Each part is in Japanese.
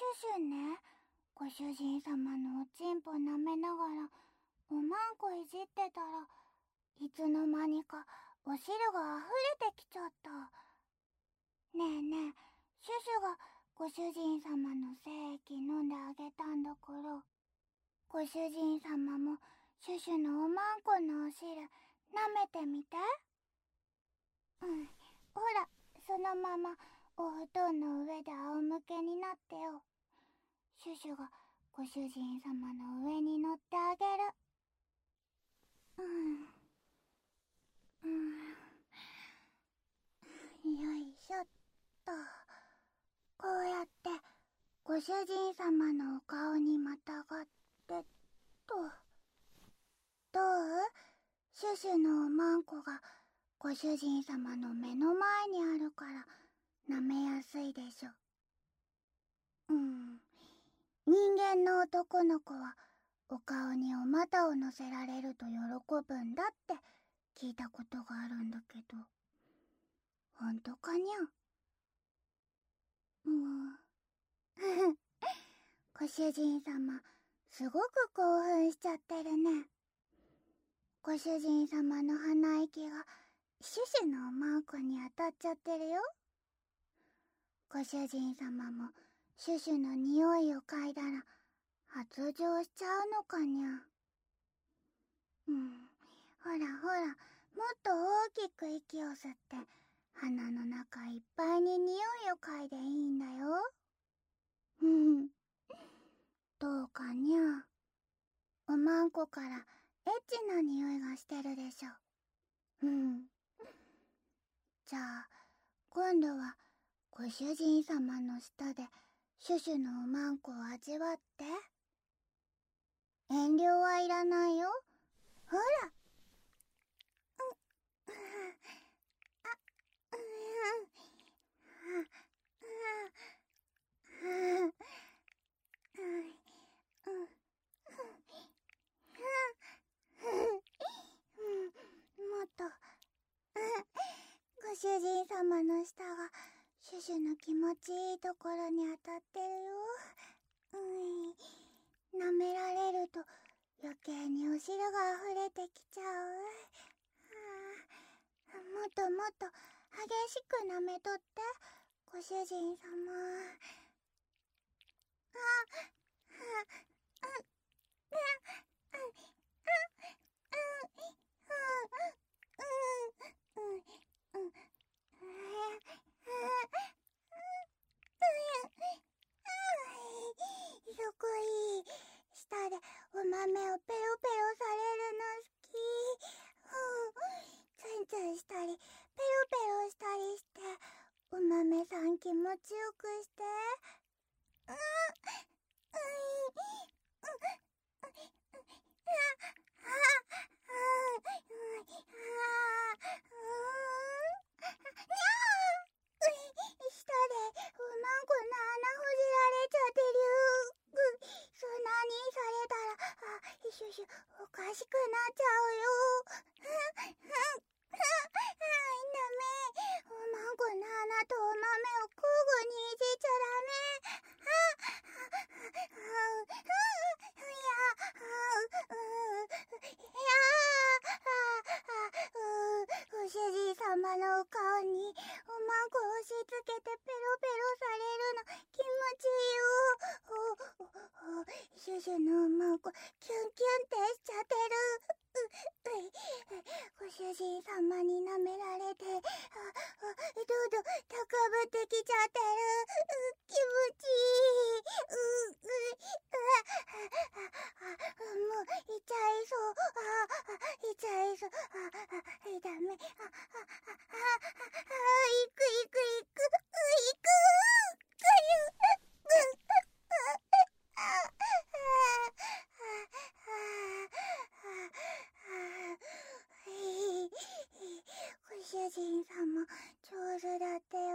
シュシュね、ご主人様のおちんぽ舐めながらおまんこいじってたら、いつの間にかお汁が溢れてきちゃった。ねえねえ、シュシュがご主人様の精液飲んであげたんだから、ご主人様もシュシュのおまんこのお汁舐めてみて。ほら、そのままお布団の上で仰向けになってよ。シュシュがご主人様の上に乗ってあげる。よいしょっと。こうやってご主人様のお顔にまたがってと。どう？シュシュのおまんこがご主人様の目の前にあるから舐めやすいでしょ。人間の男の子はお顔にお股を乗せられると喜ぶんだって聞いたことがあるんだけど、ほんとかにゃ？ご主人様、すごく興奮しちゃってるね。ご主人様の鼻息がシュシュのおまんこに当たっちゃってるよ。ご主人様もシュシュの匂いを嗅いだら発情しちゃうのかにゃ。ほらほら、もっと大きく息を吸って鼻の中いっぱいに匂いを嗅いでいいんだよ。どうかにゃ。おまんこからエッチな匂いがしてるでしょ。じゃあ今度はご主人様の舌でシュシュのおまんこを味わって。遠慮はいらないよ。ほら。もっと。ご主人様の舌がシュシュの気持ちいいところに当たってるよ。舐められると余計にお汁が溢れてきちゃう。もっともっと激しく舐めとって、ご主人様。すごい。舌でお豆をペロペロされるの好き。ツンツンしたりペロペロしたりして、お豆さん気持ちよくして。舌でおまんこの穴ほじられちゃってる。そんなにされたら、シュシュおかしくなっちゃうよ。ダメ。おまんこの穴とお豆を交互にいじっちゃダメ。ご主人様のお顔におまんこを押し付けてペロペロされるの気持ちいいよ。シュシュのおまんこキュンキュンってしちゃってる。ご主人様に舐められて、どんどん高ぶってきちゃってる。気持ちいい。もういっちゃいそう。いっちゃいそう。ダメ。行く。ご主人様、上手だってよ。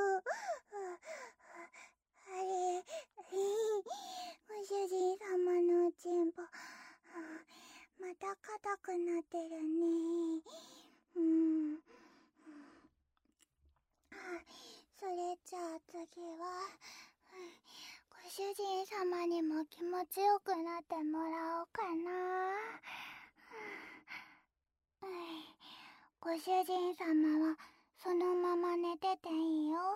あれ、ご主人様のおちんぽ、また硬くなってるね。それじゃあ次は、ご主ちよくなってもらおうかな。ご主人様はそのまま寝てていいよ。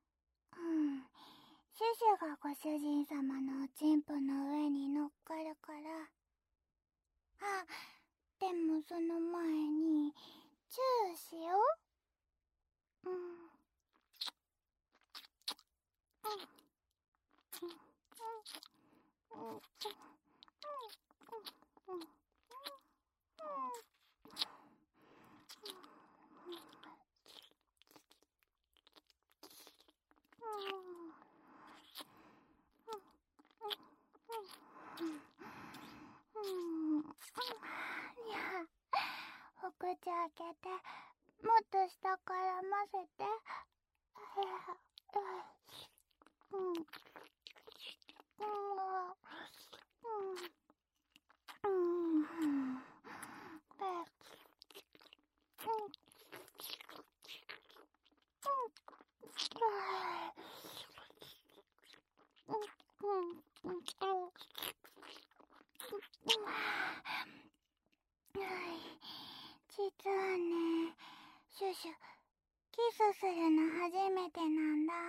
シュシュがご主人様のおちんぽの上に乗っかるから。あ、でもその前にチューしよう。お口開けて、もっと下から混ぜて。実はね、シュシュ、キスするの初めてなんだ。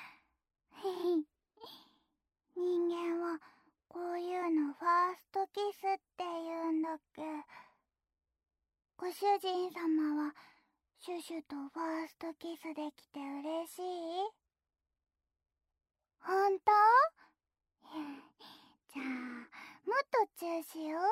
人間はこういうのファーストキスって言うんだっけ。ご主人様はシュシュとファーストキスできて嬉しい？ほんと？じゃあ、もっとチューしよう。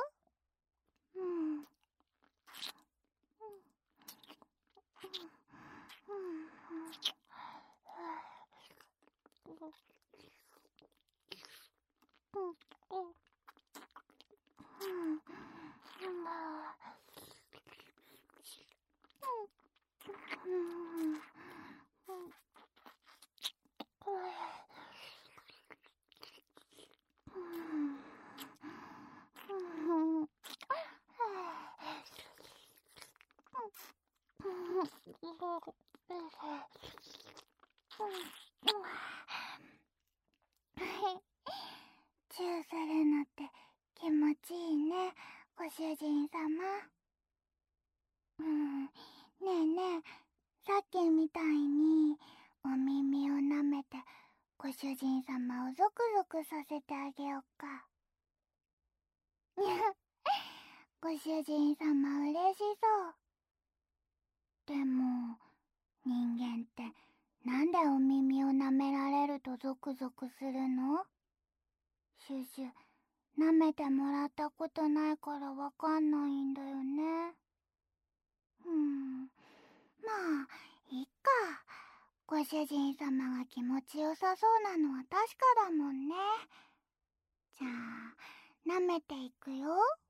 チューするのって気持ちいいね、ご主人様。ねえねえ、さっきみたいにお耳を舐めてご主人様をゾクゾクさせてあげよっか。ご主人様嬉しそう。でも人間ってなんでお耳を舐められるとゾクゾクするの？シュシュ、舐めてもらったことないからわかんないんだよね。まあいっか。ご主人様が気持ちよさそうなのは確かだもんね。じゃあ舐めていくよ。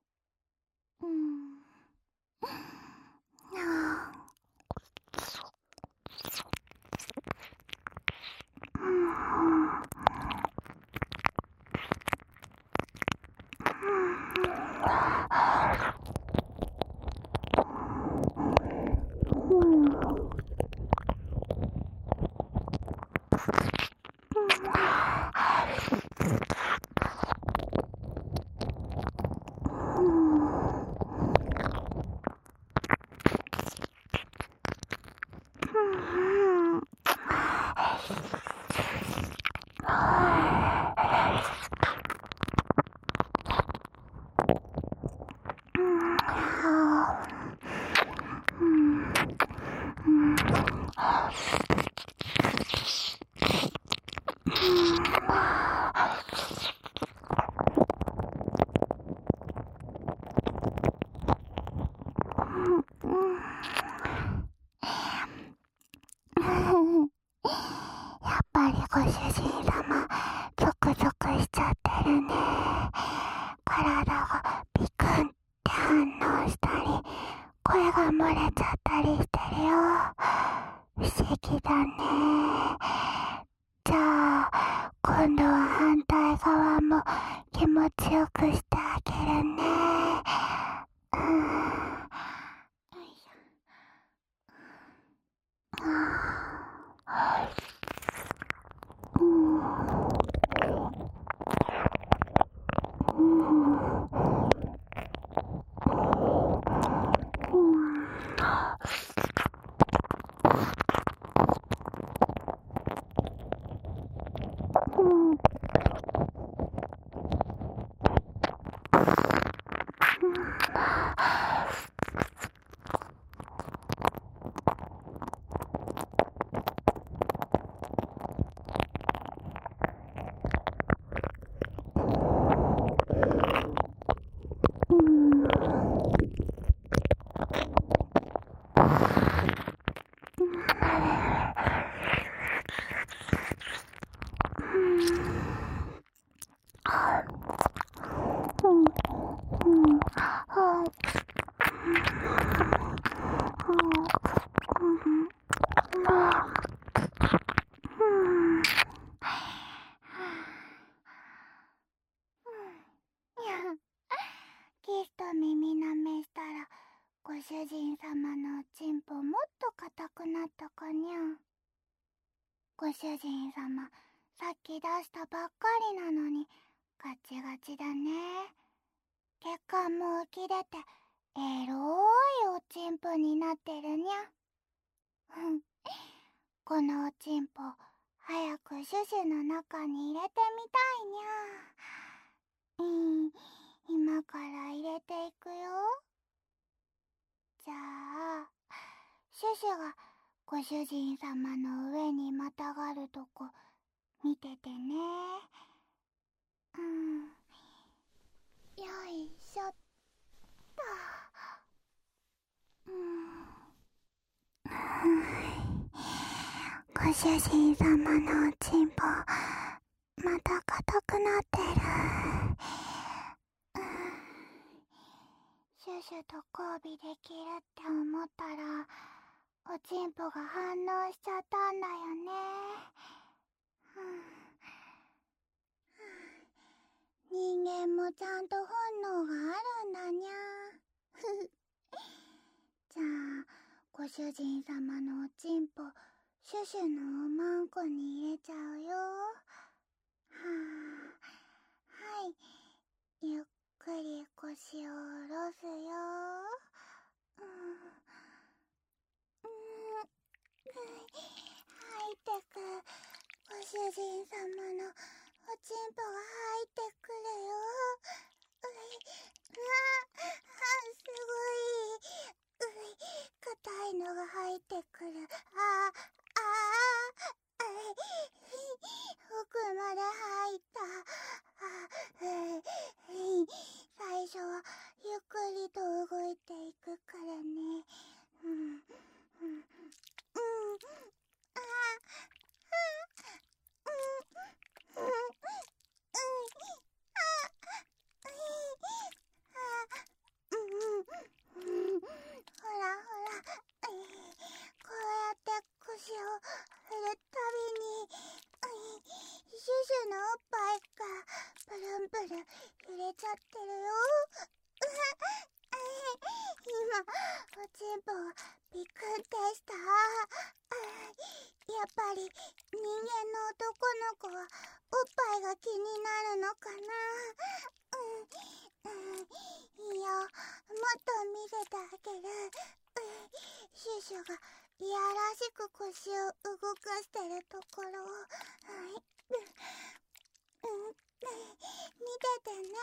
やっぱりご主人様、ゾクゾクしちゃってるね。体がピクンって反応したり、声が漏れちゃったりしてるよ。不思議だね。じゃあ、今度は反対側も気持ちよくしてあげるね。よいしょ。 キスと耳なめしたらご主人様のおちんぽもっと硬くなったかにゃ。ご主人様、さっき出したばっかりなのにガチガチだね。血管も浮き出てエロいおちんぽになってるにゃ。このおちんぽ早くシュシュの中に入れてみたいにゃ。今から入れていくよ。じゃあシュシュがご主人様の上にまたがるとこ見ててね。よいしょっと。ご主人様のおちんぽまた硬くなってる。シュシュと交尾できるって思ったらおちんぽが反応しちゃったんだよね。人間もちゃんと本能があるんだにゃ。じゃあご主人様のおちんぽシュシュのおまんこに入れちゃうよ。はい、ゆっくり腰を下ろすよ。入ってく。ご主人様のおちんぽが入ってくるよ。すごい。硬いのが入ってくる。奥まで入った。最初はゆっくりと動いていくからね。ほらほら、こうやって腰を振るたびにシュシュのおっぱいがプルンプルン揺れちゃってるよ。今おちんぽがピクってした。やっぱり人間の男の子はおっぱいが気になるのかな。いいよ、もっと見せてあげる。シュシュがいやらしく腰を動かしてるところを見ててね。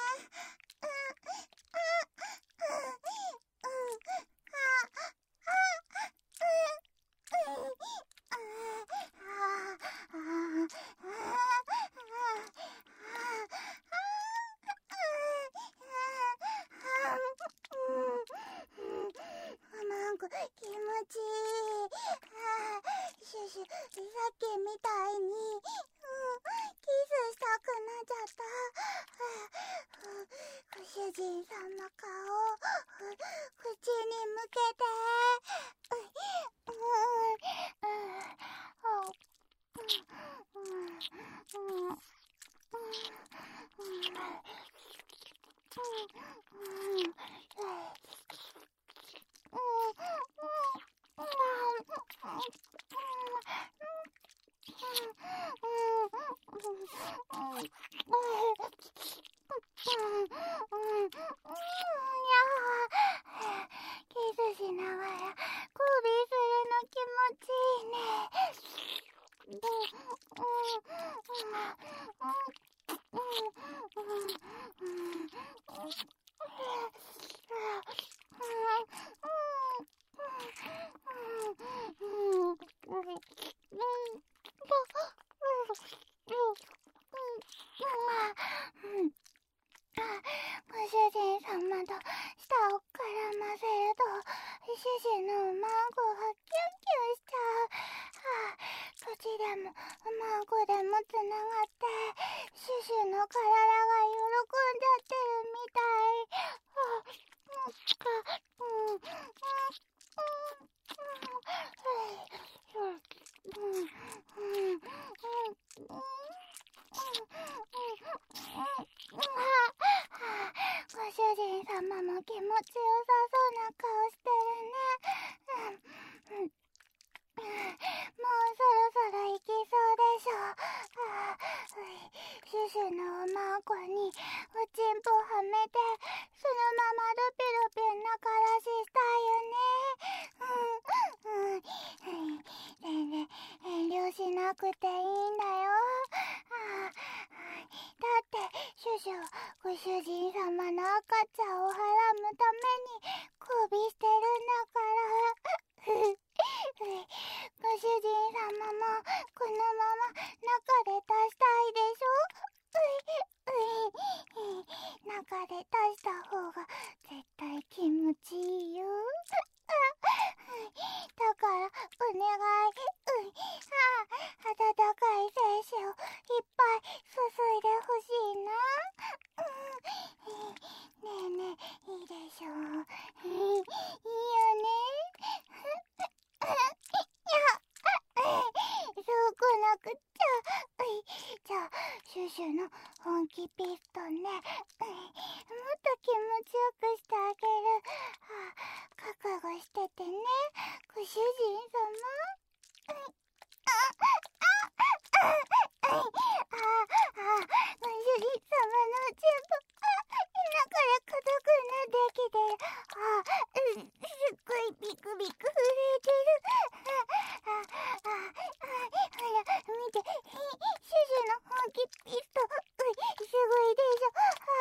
おまんこ気持ちいい。シュシュ、さっきみたいにキスしたくなっちゃった。ご主人様顔口に向けて。キスしながら交尾するの気持ちいいね。ご主人様と舌を絡ませるとシュシュのおまんこがキュンキュンしちゃう。口でもおまんこでもつながってシュシュの体が喜んじゃってるみたい。 ちよさそうな顔してるね。もうそろそろ行きそうでしょ。シュシュのおまんこにおちんぽはめて、そのままドピドピ中出ししたいよね。全然遠慮しなくていいんだよ。だってシュシュご主人様の赤ちゃんをはらむために交尾してるんだから。ご主人様もこのまま中で出したいでしょ。中で出した方が絶対気持ちいいよ。だからお願い。温かい精子をいっぱい注いでほしいな。ねえねえ、いいでしょう。いいよね。そうこなくっちゃ。じゃあシュシュの本気ピストンね。もっと気持ちよくしてあげる。覚悟しててね、ご主人様。ご主人様のおちんぽ、今から硬くなってきてる。すっごいビクビク震えてる。ほら、見て、シュシュの本気ピストン、すごいでしょ。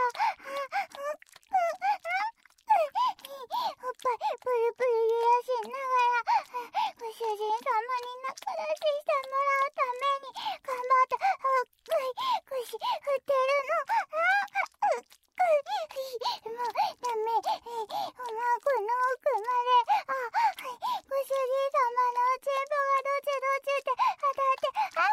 おっぱいプルプル揺らしながら、ご主人様に中出ししてもらうために頑張って腰振ってるの。もうダメ。おまこの奥まで。ご主人様のおちんぽがどちどちって当たって。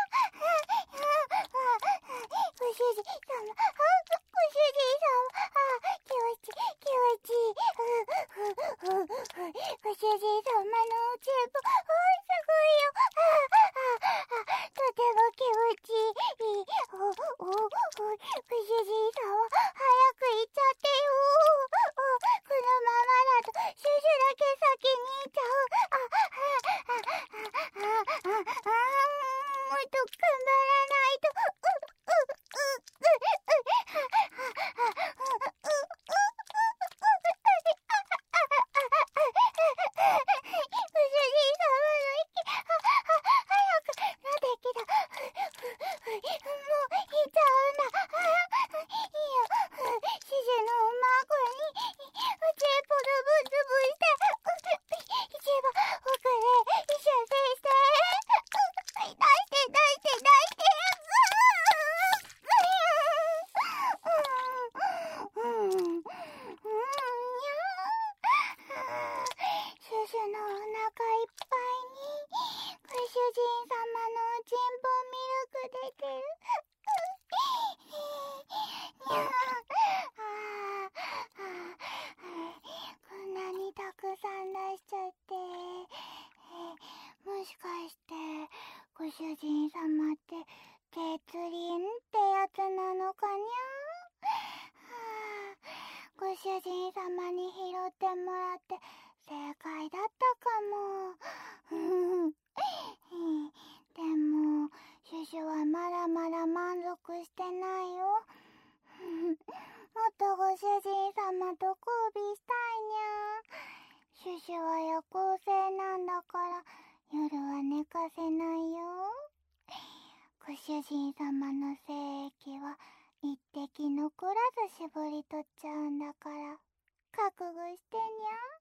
ご主人様、ご主人様、気持ちいい。ご主人様のおちんぽ、すごいよ。とても気持ちいい。ご主人様、早く行っちゃってよ。このままだとシュシュだけ先に行っちゃう。もっと頑張らないと。ご主人様の息、早くなってきた。もういっちゃうんだ。いいよ。シュシュのおまんこにおちんぽズブズブして、一番奥で射精して、出してシュシュのお腹いっぱいにご主人様のおちんぽミルク出てる。こんなにたくさん出しちゃって、もしかしてご主人様って月輪ってやつなのかにゃ。ご主人様に拾ってもらって正解だったかも。でもシュシュはまだまだ満足してないよ。もっとご主人様と交尾したいにゃ。シュシュは夜行性なんだから夜は寝かせないよ。ご主人様の精液は一滴残らず絞り取っちゃうんだから覚悟してにゃ。